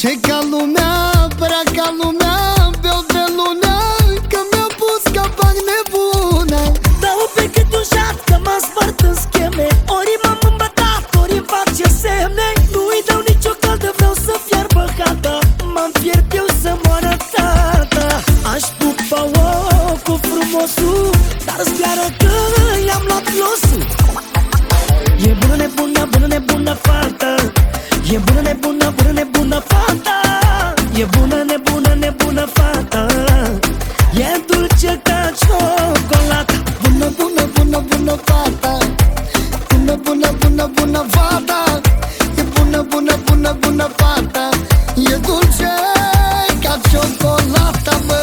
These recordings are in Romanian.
Ce ca lumea, prea ca lumea, beau de lunea, că mi-a pus capac nebune. Dau pe cât un șat, că m-am spart în scheme. Ori m-am îmbătat, ori îmi fac ce semne. Nu-i dau nicio caldă, vreau să fiarbă hată. M-am fiert eu să moară tata. Aș pupa-o cu frumosul, dar zbiară că i-am luat losul. E bună nebună, bună nebună fata. E bună nebună, bună nebună fata. E bună nebună, nebună fata. E dulce ca ciocolată. Bună, bună, bună, bună fata. Bună, bună, bună, bună fata. E bună, bună, bună, bună fata. E dulce ca ciocolata, bă.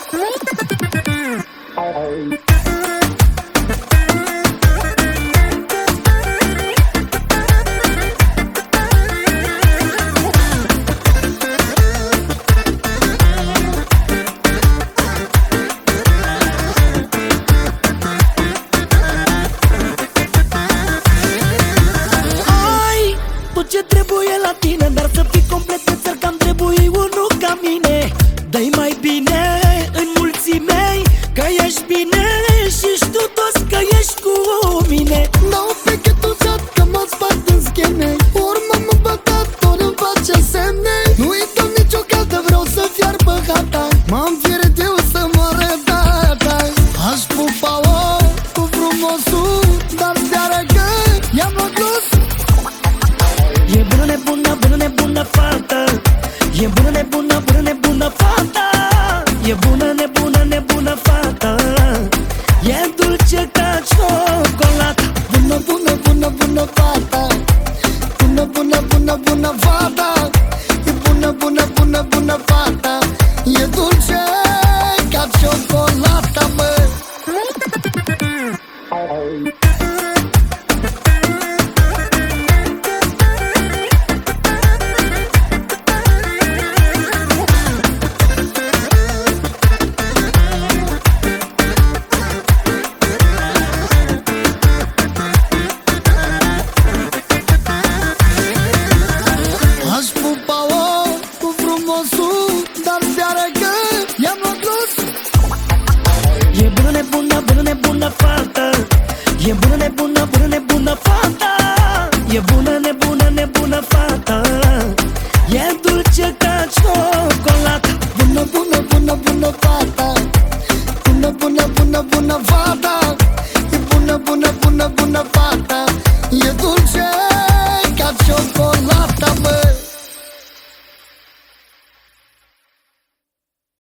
Ce trebuie la tine, dar să fii complet în țăr, că-mi trebuie unul ca mine. Dă-i mai bine în mulții mei, că ești bine și știu toți că ești cu mine. Dau pe cât un șat, că m-am spart în scheme. Ori m-am îmbătat, ori îmi face semne. Nu-i dau nicio caldă, vreau să fiarbă hata. M-am fiert eu să moară tata. Aș pupa-o cu frumosul, dar seara că i-am luat losul. E bună nebună, bună nebună fata. E bună nebună, bună nebună fata. E bună nebună, nebună fata. E dulce ca ciocolată. Bună, bună, bună, bună fata. Bună, bună, bună, bună fata. E bună, bună, bună, bună fata.